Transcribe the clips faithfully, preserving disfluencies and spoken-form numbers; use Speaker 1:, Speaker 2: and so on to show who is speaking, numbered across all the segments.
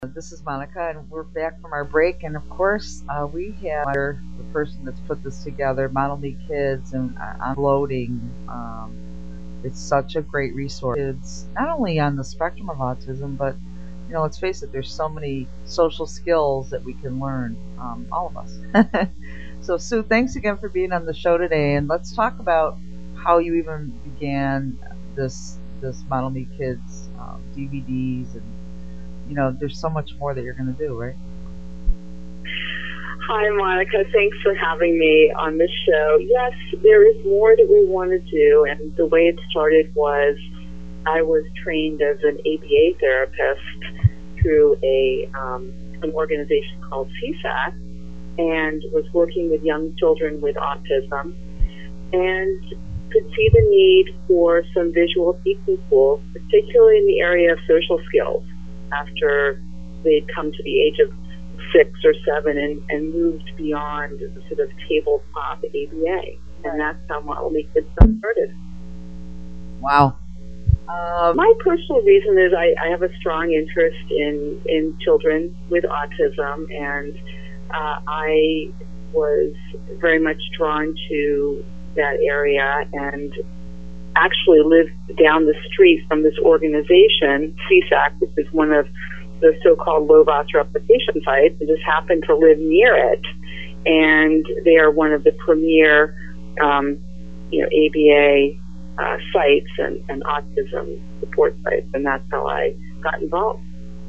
Speaker 1: This is Monica, and we're back from our break. And of course, uh, we have the person that's put this together, Model Me Kids, and uh, on bloating. Um, it's such a great resource. Kids, not only on the spectrum of autism, but you know, let's face it, there's so many social skills that we can learn, um, all of us. So, Sue, thanks again for being on the show today, and let's talk about how you even began this this Model Me Kids um, D V Ds and you know, there's so much more that you're going to do, right?
Speaker 2: Hi, Monica. Thanks for having me on this show. Yes, there is more that we want to do, and the way it started was I was trained as an A B A therapist through a um, an organization called C S A C, and was working with young children with autism, and could see the need for some visual teaching tools, particularly in the area of social skills, after they'd come to the age of six or seven and, and moved beyond the sort of tabletop A B A. And that's how Model Me Kids started.
Speaker 1: Wow. Um,
Speaker 2: My personal reason is I, I have a strong interest in, in children with autism, and uh, I was very much drawn to that area and actually lived down the street from this organization, C S A C, which is one of the so-called low-VAS replication sites, and just happened to live near it. And they are one of the premier, um, you know, A B A uh, sites and, and autism support sites, and that's how I got involved.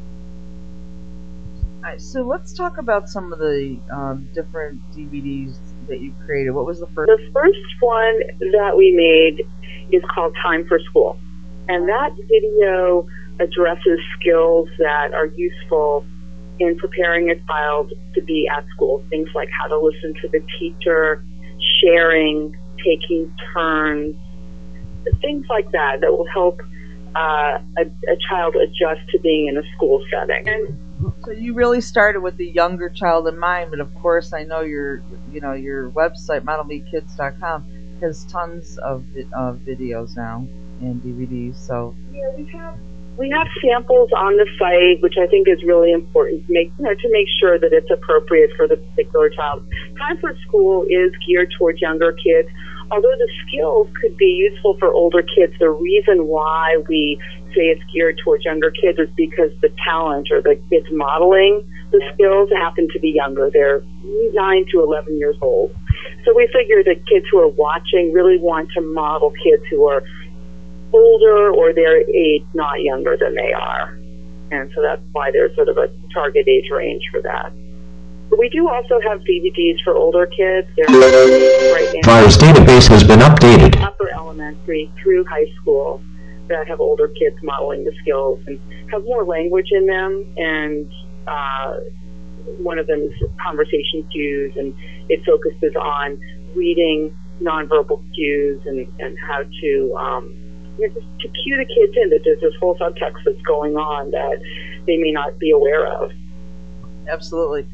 Speaker 1: all right, so let's talk about some of the um, different D V Ds that you created. What was the first?
Speaker 2: The first one that we made is called Time for School. And that video addresses skills that are useful in preparing a child to be at school. Things like how to listen to the teacher, sharing, taking turns, things like that that will help uh, a, a child adjust to being in a school setting. And
Speaker 1: so you really started with the younger child in mind, but of course I know your, you know, your website, model me kids dot com, has tons of uh, videos now and D V Ds. So
Speaker 2: yeah, we have we have samples on the site, which I think is really important to make you know to make sure that it's appropriate for the particular child. Time for School is geared towards younger kids, although the skills could be useful for older kids. The reason why we say it's geared towards younger kids is because the talent or the kids modeling the skills happen to be younger. They're nine to eleven years old. So we figure that kids who are watching really want to model kids who are older or their age, not younger than they are. And so that's why there's sort of a target age range for that. But we do also have D V Ds for older kids. They're right now.
Speaker 3: Virus database has been updated.
Speaker 2: Upper elementary through high school that have older kids modeling the skills and have more language in them. And uh, one of them is conversation cues, and it focuses on reading nonverbal cues and, and how to um, you know, just to cue the kids in that there's this whole subtext that's going on that they may not be aware of.
Speaker 1: absolutely.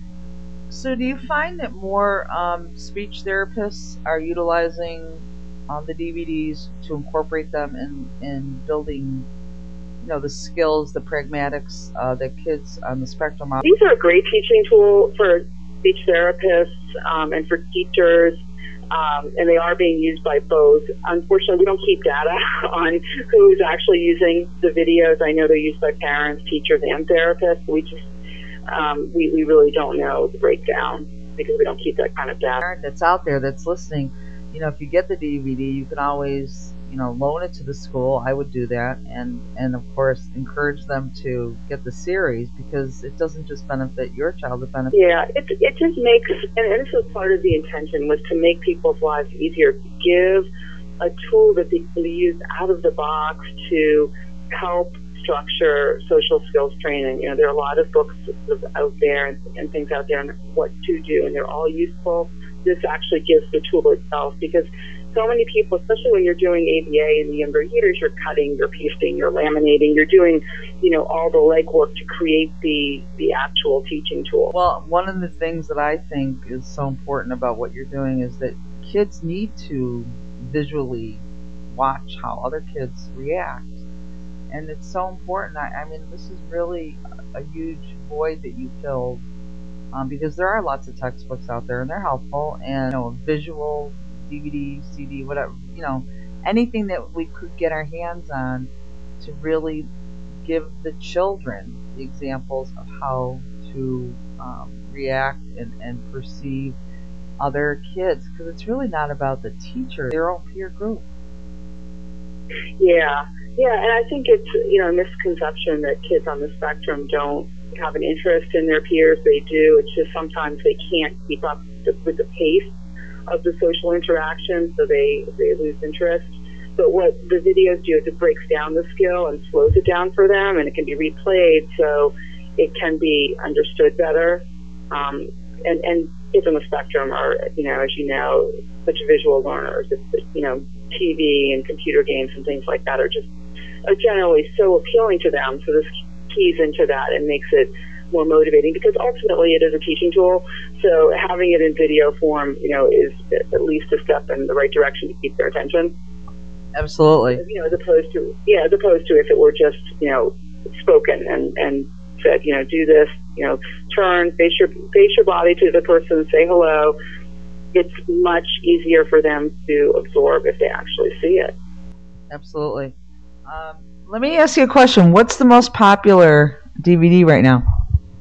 Speaker 1: So do you find that more um, speech therapists are utilizing um, the D V Ds to incorporate them in, in building, you know, the skills, the pragmatics uh, that kids on the spectrum are?
Speaker 2: These are a great teaching tool for speech therapists um, and for teachers, um, and they are being used by both. Unfortunately, we don't keep data on who's actually using the videos. I know they're used by parents, teachers, and therapists. We just um, we, we really don't know the breakdown because we don't keep that kind of data.
Speaker 1: Parent that's out there that's listening, you know, if you get the D V D, you can always, you know, loan it to the school. I would do that, and and of course encourage them to get the series because it doesn't just benefit your child, it benefits.
Speaker 2: Yeah, it it just makes, and this was part of the intention, was to make people's lives easier, to give a tool that they can use out of the box to help structure social skills training. You know, there are a lot of books out there and, and things out there on what to do, and they're all useful. This actually gives the tool itself, because so many people, especially when you're doing A B A in the younger years, you're cutting, you're pasting, you're laminating, you're doing, you know, all the legwork to create the, the actual teaching tool.
Speaker 1: Well, one of the things that I think is so important about what you're doing is that kids need to visually watch how other kids react. And it's so important. I, I mean, this is really a huge void that you filled, um, because there are lots of textbooks out there and they're helpful, and you know, visual, D V D, C D, whatever, you know, anything that we could get our hands on to really give the children the examples of how to um, react and, and perceive other kids, because it's really not about the teacher, their own peer group.
Speaker 2: Yeah, yeah, and I think it's, you know, a misconception that kids on the spectrum don't have an interest in their peers. They do. It's just sometimes they can't keep up with the pace of the social interaction, so they, they lose interest. But what the videos do is it breaks down the skill and slows it down for them, and it can be replayed so it can be understood better. Um, and, and kids on the spectrum are, you know, as you know, such visual learners. It's, you know, T V and computer games and things like that are just are generally so appealing to them. So this keys into that and makes it more motivating, because ultimately it is a teaching tool. So having it in video form, you know, is at least a step in the right direction to keep their attention.
Speaker 1: Absolutely.
Speaker 2: You know, as opposed to, yeah, as opposed to if it were just, you know, spoken and, and said, you know, do this, you know, turn, face your, face your body to the person, say hello. It's much easier for them to absorb if they actually see it.
Speaker 1: Absolutely. Um, let me ask you a question. What's the most popular D V D right now?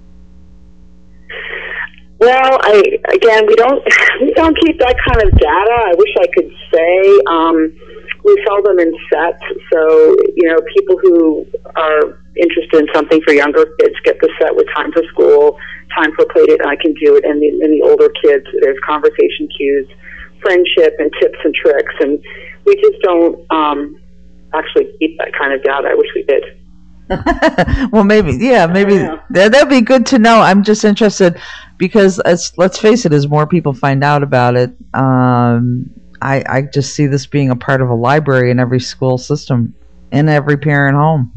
Speaker 2: Well, I again, we don't we don't keep that kind of data. I wish I could say. Um, we sell them in sets, so you know, people who are interested in something for younger kids get the set with time for school, time for Playdate, and I Can Do It. And the, and the older kids, there's conversation cues, friendship, and tips and tricks. And we just don't um, actually keep that kind of data. I wish we did.
Speaker 1: Well, maybe, yeah, maybe
Speaker 2: yeah.
Speaker 1: that that'd be good to know. I'm just interested because, as, let's face it, as more people find out about it, um, I, I just see this being a part of a library in every school system, in every parent home.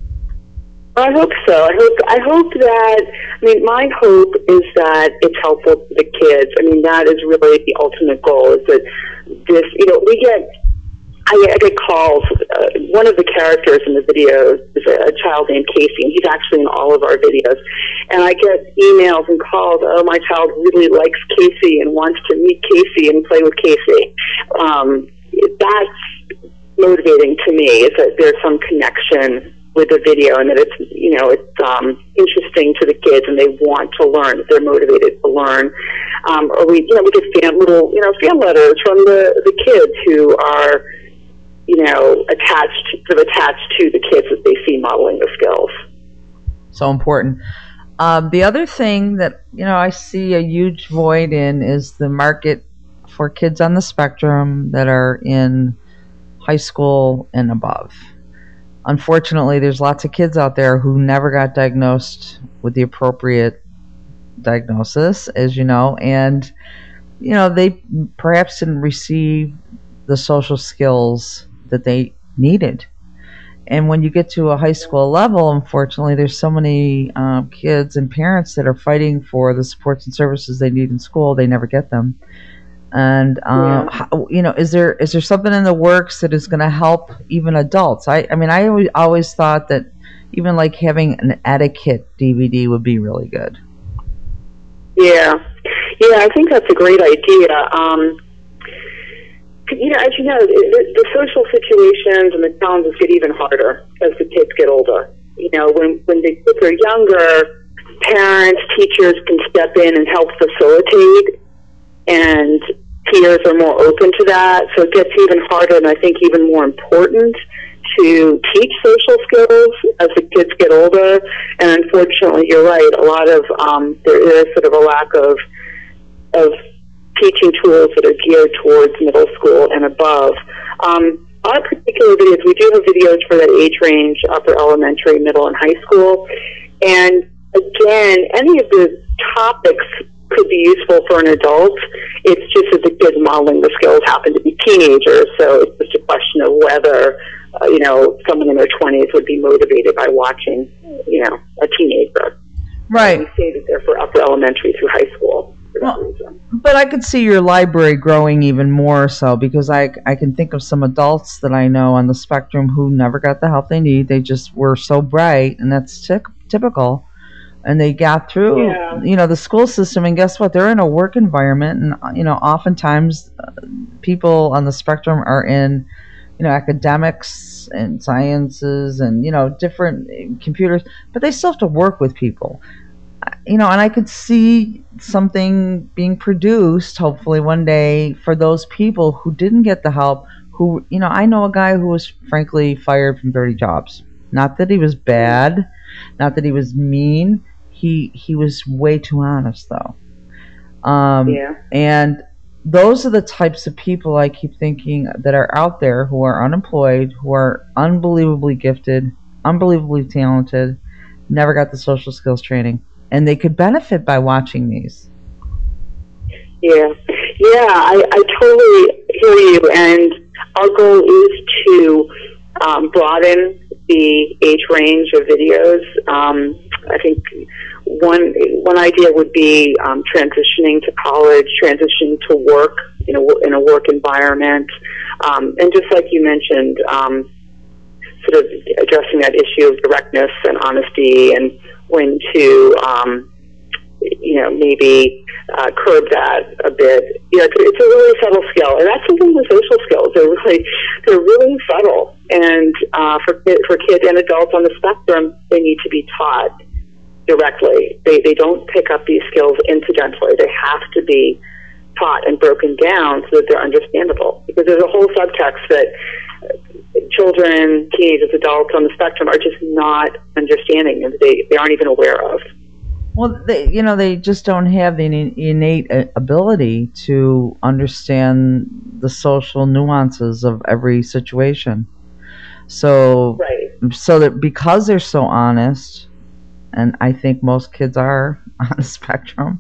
Speaker 2: I hope so. I hope. I hope that. I mean, my hope is that it's helpful to the kids. I mean, that is really the ultimate goal. Is that this? You know, we get. I, I get calls. Uh, one of the characters in the videos is a, a child named Casey, and he's actually in all of our videos. And I get emails and calls. Oh, my child really likes Casey and wants to meet Casey and play with Casey. Um, that's motivating to me. Is that there's some connection with the video, and that it's, you know, it's um, interesting to the kids, and they want to learn. That they're motivated to learn. Um, or we, you know, we get fan little, you know, fan letters from the the kids who are, you know, attached, sort of attached to the kids that they see modeling the skills.
Speaker 1: So important. Um, the other thing that, you know, I see a huge void in is the market for kids on the spectrum that are in high school and above. Unfortunately, there's lots of kids out there who never got diagnosed with the appropriate diagnosis, as you know, and, you know, they perhaps didn't receive the social skills that they needed. And when you get to a high school level, unfortunately, there's so many um, kids and parents that are fighting for the supports and services they need in school. They never get them. And uh,
Speaker 2: yeah.
Speaker 1: how, you know, is there is there something in the works that is going to help even adults? I, I mean, I always, always thought that even like having an etiquette D V D would be really good.
Speaker 2: Yeah, yeah, I think that's a great idea. Um, you know, as you know, the, the social situations and the challenges get even harder as the kids get older. You know, when when the kids are younger, parents, teachers can step in and help facilitate, and peers are more open to that. So it gets even harder, and I think even more important, to teach social skills as the kids get older. And unfortunately, you're right. A lot of um, there is sort of a lack of of teaching tools that are geared towards middle school and above. Um, our particular videos, we do have videos for that age range, upper elementary, middle, and high school. And again, any of the topics could be useful for an adult. It's just that the kids modeling the skills happen to be teenagers, so it's just a question of whether, uh, you know, someone in their twenties would be motivated by watching, you know, a teenager.
Speaker 1: Right.
Speaker 2: And we say that they're for upper elementary through high school.
Speaker 1: Well, but I could see your library growing even more so, because I, I can think of some adults that I know on the spectrum who never got the help they need. They just were so bright, and that's t- typical. and they got through,
Speaker 2: Yeah.
Speaker 1: you know, the school system, and guess what? They're in a work environment, and, you know, oftentimes uh, people on the spectrum are in, you know, academics and sciences and, you know, different uh, computers, but they still have to work with people. You know, and I could see something being produced, hopefully one day, for those people who didn't get the help, who, you know, I know a guy who was frankly fired from thirty jobs. Not that he was bad, not that he was mean. He he was way too honest, though. Um,
Speaker 2: Yeah.
Speaker 1: And those are the types of people I keep thinking that are out there who are unemployed, who are unbelievably gifted, unbelievably talented, never got the social skills training, and they could benefit by watching these.
Speaker 2: Yeah, yeah, I, I totally hear you, and our goal is to um, broaden the age range of videos. Um, I think one one idea would be um, transitioning to college, transitioning to work, you know, in a work environment, um, and just like you mentioned, um, sort of addressing that issue of directness and honesty, and when to, um, you know, maybe uh, curb that a bit. You know, it's, it's a really subtle skill, and that's something with social skills. They're really, they're really subtle, and uh, for for kids and adults on the spectrum, they need to be taught directly. They they don't pick up these skills incidentally. They have to be taught and broken down so that they're understandable. Because there's a whole subtext that children, teenagers, adults on the spectrum are just not understanding, and they, they aren't even aware of.
Speaker 1: Well, they, you know, they just don't have the innate ability to understand the social nuances of every situation. So,
Speaker 2: Right.
Speaker 1: so that because they're so honest, and I think most kids are on the spectrum,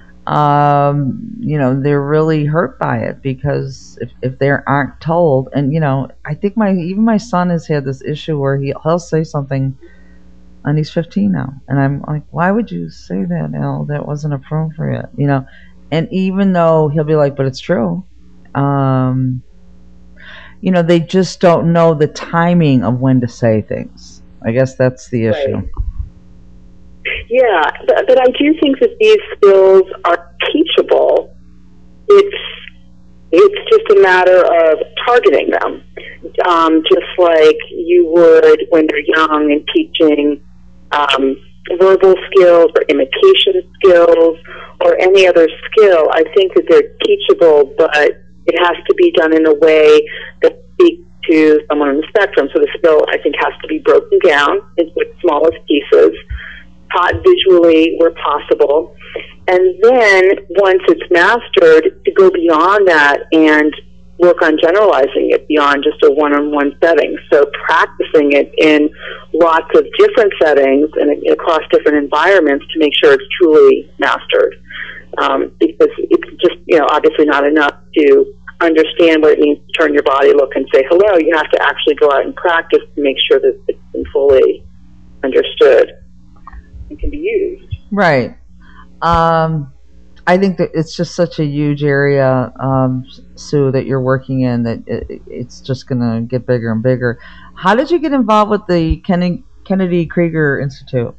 Speaker 1: um, you know, they're really hurt by it, because if, if they aren't told, and, you know, I think my, even my son has had this issue where he, he'll say something, and he's fifteen now, and I'm like, why would you say that, Al? That wasn't appropriate, you know? And even though he'll be like, but it's true, um, you know, they just don't know the timing of when to say things. I guess that's the issue.
Speaker 2: Right. Yeah, but, but I do think that these skills are teachable. It's it's just a matter of targeting them, um, just like you would when you're young and teaching um, verbal skills or imitation skills or any other skill. I think that they're teachable, but it has to be done in a way that speaks to someone on the spectrum. So the skill, I think, has to be broken down into its smallest pieces, taught visually where possible, and then once it's mastered, to go beyond that and work on generalizing it beyond just a one-on-one setting. So practicing it in lots of different settings and across different environments to make sure it's truly mastered. Um, because it's just, you know, obviously not enough to understand what it means to turn your body, look, and say hello. You have to actually go out and practice to make sure that it's been fully understood and can be used.
Speaker 1: Right. Um, I think that it's just such a huge area, um, Sue, that you're working in, that it, it's just going to get bigger and bigger. How did you get involved with the Kennedy, Kennedy Krieger Institute?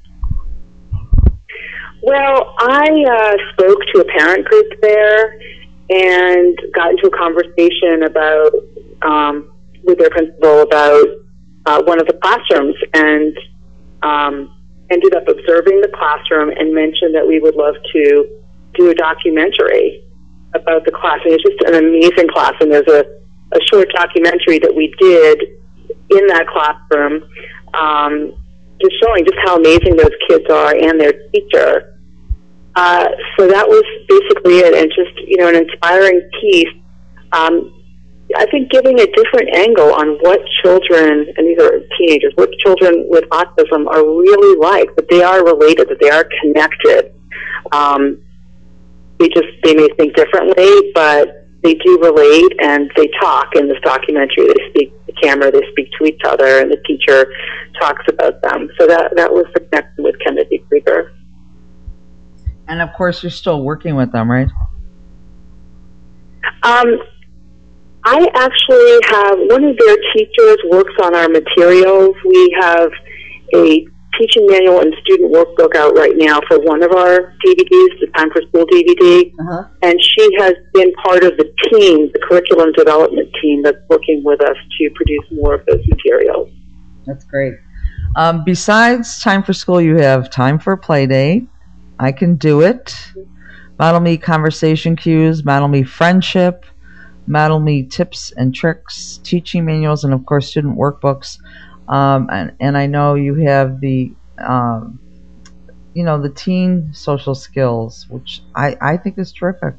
Speaker 2: Well, I uh, spoke to a parent group there and got into a conversation about um, with their principal about uh, one of the classrooms, and um, ended up observing the classroom and mentioned that we would love to do a documentary about the class. And it's just an amazing class, and there's a, a short documentary that we did in that classroom, um, just showing just how amazing those kids are and their teacher. Uh, so that was basically it, and just, you know, an inspiring piece. Um, I think giving a different angle on what children, and these are teenagers, what children with autism are really like, that they are related, that they are connected. Um, they just, they may think differently, but they do relate, and they talk in this documentary. They speak to the camera, they speak to each other, and the teacher talks about them. So that, that was the connection with Kennedy Krieger.
Speaker 1: And of course, you're still working with them, right?
Speaker 2: Um, I actually have, one of their teachers works on our materials. We have a teaching manual and student workbook out right now for one of our D V Ds, the Time for School D V D.
Speaker 1: Uh-huh.
Speaker 2: And she has been part of the team, the curriculum development team that's working with us to produce more of those materials.
Speaker 1: That's great. Um, besides Time for School, you have Time for Playdate, I Can Do It, Model Me Conversation Cues, Model Me Friendship, Model Me Tips and Tricks, teaching manuals, and of course student workbooks. Um, and, and I know you have the, um, you know, the teen social skills, which I, I think is terrific.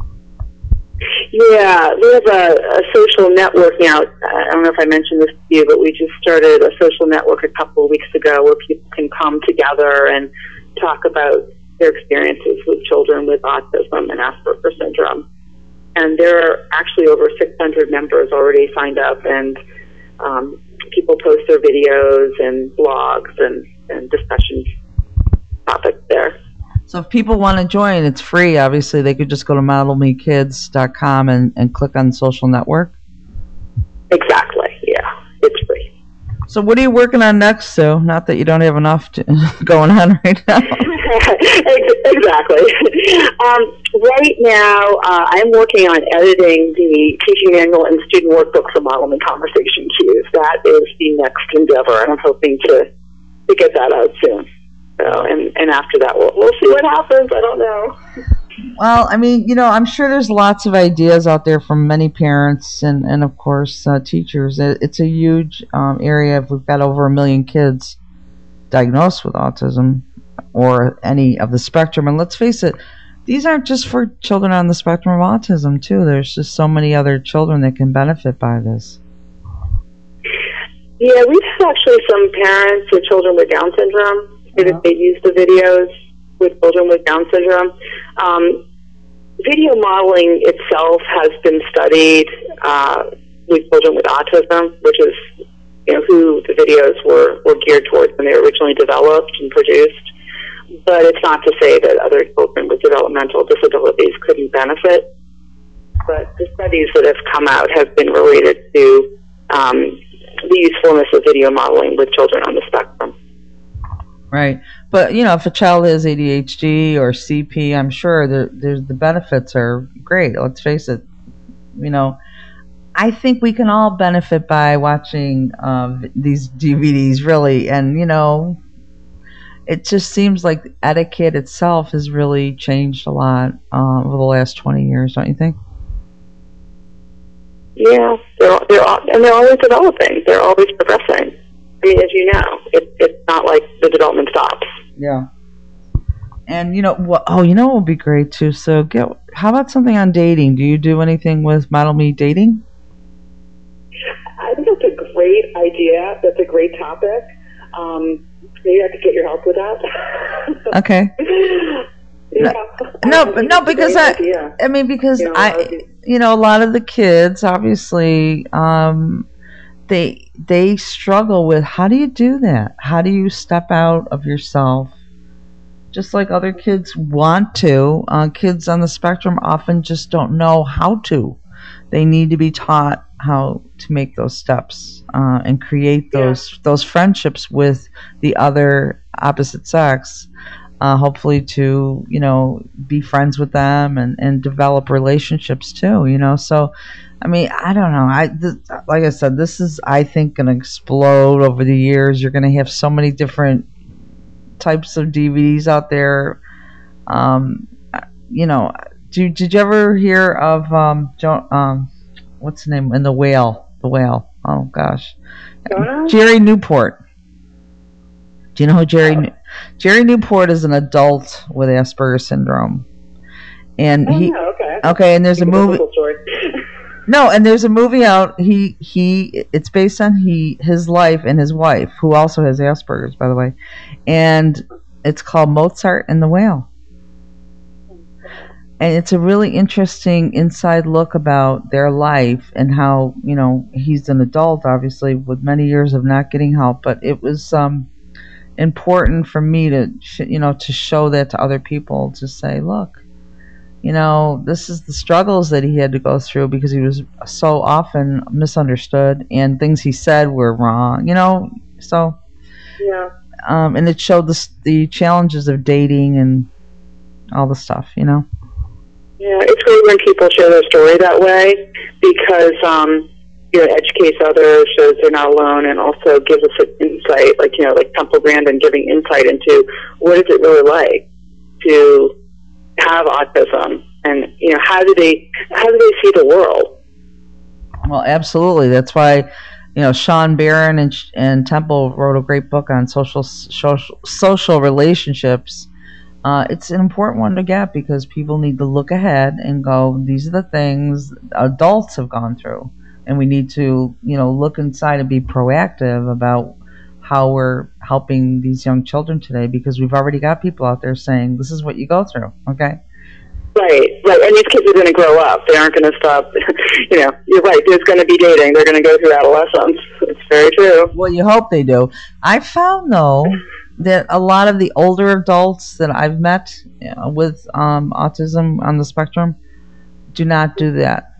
Speaker 2: Yeah, we have a, a social network now. I don't know if I mentioned this to you, but we just started a social network a couple of weeks ago where people can come together and talk about their experiences with children with autism and Asperger's syndrome. And there are actually over six hundred members already signed up, and um, people post their videos and blogs and, and discussion topics there.
Speaker 1: So if people want to join, it's free. Obviously, they could just go to model me kids dot com and, and click on social network.
Speaker 2: Exactly, yeah. It's free.
Speaker 1: So what are you working on next, Sue? Not that you don't have enough to, going on right now.
Speaker 2: Exactly. Um, right now, uh, I'm working on editing the teaching manual and student workbook for Model Me Conversation Cues. That is the next endeavor, and I'm hoping to, to get that out soon. So, and, and after that, we'll, we'll see what happens. I don't know.
Speaker 1: Well, I mean, you know, I'm sure there's lots of ideas out there from many parents and, and of course, uh, teachers. It, it's a huge um, area. We've got over a million kids diagnosed with autism or any of the spectrum. And let's face it, these aren't just for children on the spectrum of autism, too. There's just so many other children that can benefit by this.
Speaker 2: Yeah, we've had actually some parents with children with Down syndrome. Uh-huh. They use the videos with children with Down syndrome. Um, video modeling itself has been studied uh, with children with autism, which is, you know, who the videos were, were geared towards when they were originally developed and produced. But it's not to say that other children with developmental disabilities couldn't benefit. But the studies that have come out have been related to um, the usefulness of video modeling with children on the spectrum.
Speaker 1: Right. But, you know, if a child has A D H D or C P, I'm sure there, there's the benefits are great. Let's face it. You know, I think we can all benefit by watching uh, these D V Ds, really. And, you know, it just seems like etiquette itself has really changed a lot uh, over the last twenty years, don't you think?
Speaker 2: Yeah, they're, they're, and they're always developing. They're always progressing. I mean, as you know, it, it's not like the development stops.
Speaker 1: Yeah. And, you know, what, oh, you know what would be great, too? So, get, how about something on dating? Do you do anything with Model Me Dating?
Speaker 2: I think that's a great idea. That's a great topic. Um, maybe I could get your help with that.
Speaker 1: Okay.
Speaker 2: Yeah.
Speaker 1: No, no, no because I, idea. I mean, because you know, I, you know, a lot of the kids, obviously, um, they they struggle with how do you do that? How do you step out of yourself? Just like other kids want to, uh, kids on the spectrum often just don't know how to. They need to be taught how to make those steps uh, and create those yeah. those friendships with the other opposite sex. Uh, hopefully to, you know, be friends with them and, and develop relationships too, you know. So, I mean, I don't know. I this, like I said, this is, I think, going to explode over the years. You're going to have so many different types of D V Ds out there. Um, you know, did, did you ever hear of, um, Joan, um, what's the name? In The Whale. The Whale. Oh, gosh. Uh, Jerry Newport. Do you know who Jerry oh. Jerry Newport is an adult with Asperger's syndrome, and
Speaker 2: oh,
Speaker 1: he
Speaker 2: no, okay.
Speaker 1: okay, and there's a movie. No, and there's a movie out. He he. It's based on he his life and his wife, who also has Asperger's, by the way, and it's called Mozart and the Whale, and it's a really interesting inside look about their life and how, you know, he's an adult, obviously, with many years of not getting help, but it was um. important for me to, you know, to show that to other people, to say, look, you know, this is the struggles that he had to go through because he was so often misunderstood and things he said were wrong, you know. So
Speaker 2: yeah,
Speaker 1: um, and it showed the the challenges of dating and all the stuff, you know.
Speaker 2: Yeah, it's great when people share their story that way because um, you know, educates others, shows they're not alone, and also gives us an insight, like you know, like Temple Grandin giving insight into what is it really like to have autism, and you know, how do they how do they see the world?
Speaker 1: Well, absolutely. That's why, you know, Sean Barron and and Temple wrote a great book on social social social relationships. Uh, it's an important one to get because people need to look ahead and go, these are the things adults have gone through, and we need to, you know, look inside and be proactive about how we're helping these young children today, because we've already got people out there saying this is what you go through. Okay.
Speaker 2: Right, right, and these kids are going to grow up. They aren't going to stop. You know, you're right. There's going to be dating. They're going to go through adolescence. It's very true.
Speaker 1: Well, you hope they do. I found though that a lot of the older adults that I've met, you know, with um, autism on the spectrum do not do that.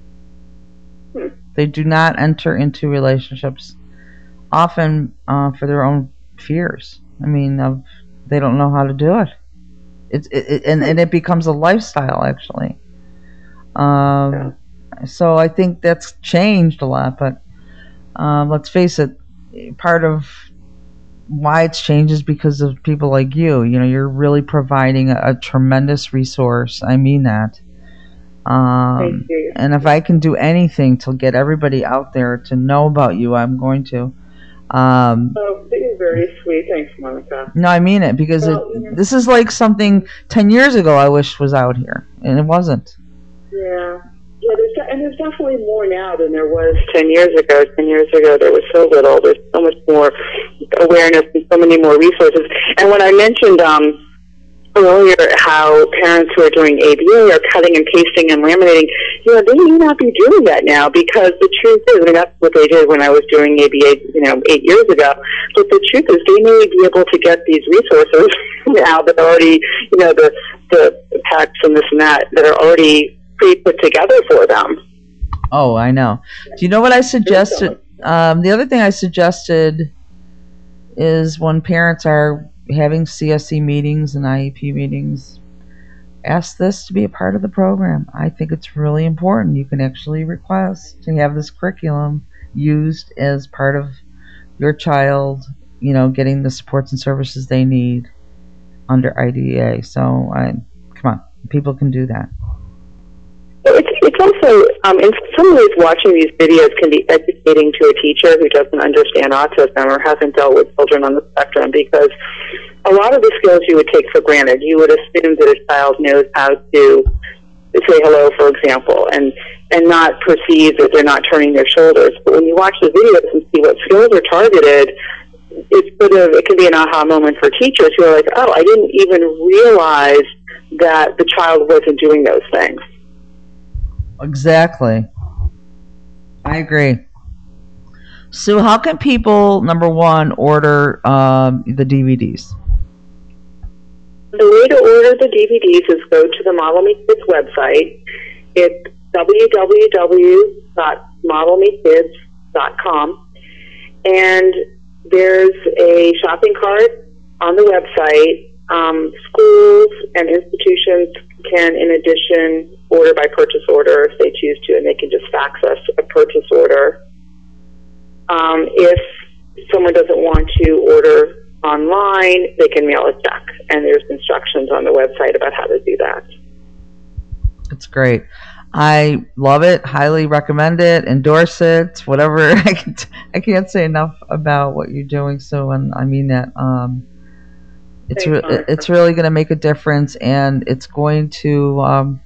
Speaker 1: Hmm. They do not enter into relationships, often uh, for their own fears. I mean, of they don't know how to do it. It's it, it, and, and it becomes a lifestyle, actually. Um, yeah. So I think that's changed a lot, but um, let's face it, part of why it's changed is because of people like you. You know, you're really providing a, a tremendous resource. I mean that. Um,
Speaker 2: Thank you.
Speaker 1: And if I can do anything to get everybody out there to know about you, I'm going to. Um,
Speaker 2: oh, that is very sweet. Thanks, Monica.
Speaker 1: No, I mean it, because well, it, yeah. this is like something ten years ago I wish was out here, and it wasn't.
Speaker 2: Yeah. Yeah, there's de- and there's definitely more now than there was ten years ago. ten years ago, there was so little. There's so much more awareness and so many more resources. And when I mentioned um, earlier how parents who are doing A B A are cutting and pasting and laminating, you know, they may not be doing that now, because the truth is, I mean, that's what they did when I was doing A B A, you know, eight years ago. But the truth is, they may be able to get these resources now that are already, you know, the, the packs and this and that, that are already pre-put together for them.
Speaker 1: Oh, I know. Do you know what I suggested? Um, the other thing I suggested is when parents are having C S E meetings and I E P meetings, ask this to be a part of the program. I think it's really important. You can actually request to have this curriculum used as part of your child, you know, getting the supports and services they need under I D E A. So, I, come on, people can do that.
Speaker 2: It's, it's also, um, in some ways, watching these videos can be educating to a teacher who doesn't understand autism or hasn't dealt with children on the spectrum, because a lot of the skills you would take for granted. You would assume that a child knows how to say hello, for example, and, and not perceive that they're not turning their shoulders. But when you watch the videos and see what skills are targeted, it's sort of, it can be an aha moment for teachers who are like, oh, I didn't even realize that the child wasn't doing those things.
Speaker 1: Exactly. I agree. Sue, how can people, number one, order um, the D V Ds?
Speaker 2: The way to order the D V Ds is go to the Model Me Kids website. It's w w w dot model me kids dot com, and there's a shopping cart on the website. Um, schools and institutions can, in addition, order by purchase order if they choose to, and they can just fax us a purchase order. Um, if someone doesn't want to order online, they can mail a check, and there's instructions on the website about how to do that.
Speaker 1: That's great. I love it, highly recommend it, endorse it, whatever. I can't, I can't say enough about what you're doing, Sue, and I mean that. Um, it's re- it's really going to make a difference, and it's going to um,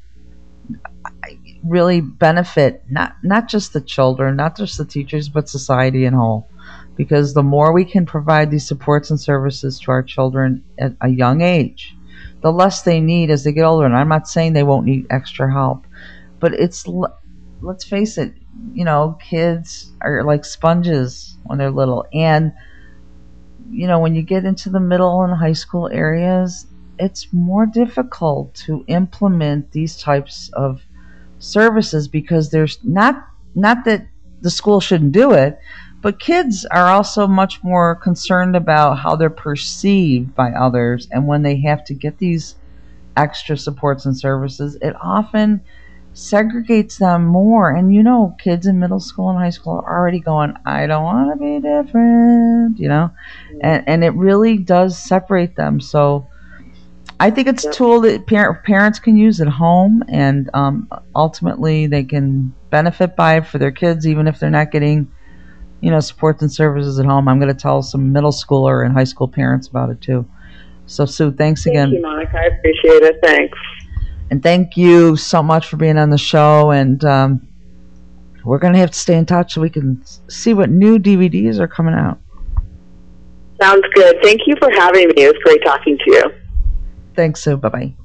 Speaker 1: really benefit not not just the children, not just the teachers, but society in whole. Because the more we can provide these supports and services to our children at a young age, the less they need as they get older. And I'm not saying they won't need extra help, but it's, let's face it, you know, kids are like sponges when they're little. And, you know, when you get into the middle and high school areas, it's more difficult to implement these types of services, because there's not, not that the school shouldn't do it, But kids are also much more concerned about how they're perceived by others, and when they have to get these extra supports and services, it often segregates them more. And you know, kids in middle school and high school are already going, I don't want to be different, you know, and, and it really does separate them. So I think it's a tool that par- parents can use at home, and um, ultimately they can benefit by it for their kids, even if they're not getting, you know, supports and services at home. I'm going to tell some middle schooler and high school parents about it too. So Sue, thanks again.
Speaker 2: Thank you, Monica. I appreciate it. Thanks.
Speaker 1: And thank you so much for being on the show. And um, we're going to have to stay in touch so we can see what new D V Ds are coming out.
Speaker 2: Sounds good. Thank you for having me. It was great talking to you.
Speaker 1: Thanks, Sue. Bye-bye.